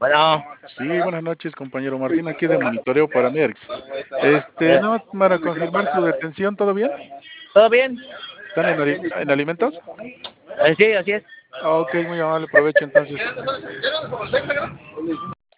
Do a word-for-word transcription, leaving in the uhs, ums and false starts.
Bueno, Sí, buenas noches, compañero Martín, aquí de monitoreo para Nerx. Este, eh, no, para confirmar su detención, ¿todo bien? ¿todo bien? ¿Están en, ali- en alimentos? Eh, sí, así es. Ah, ok, muy amable, provecho entonces.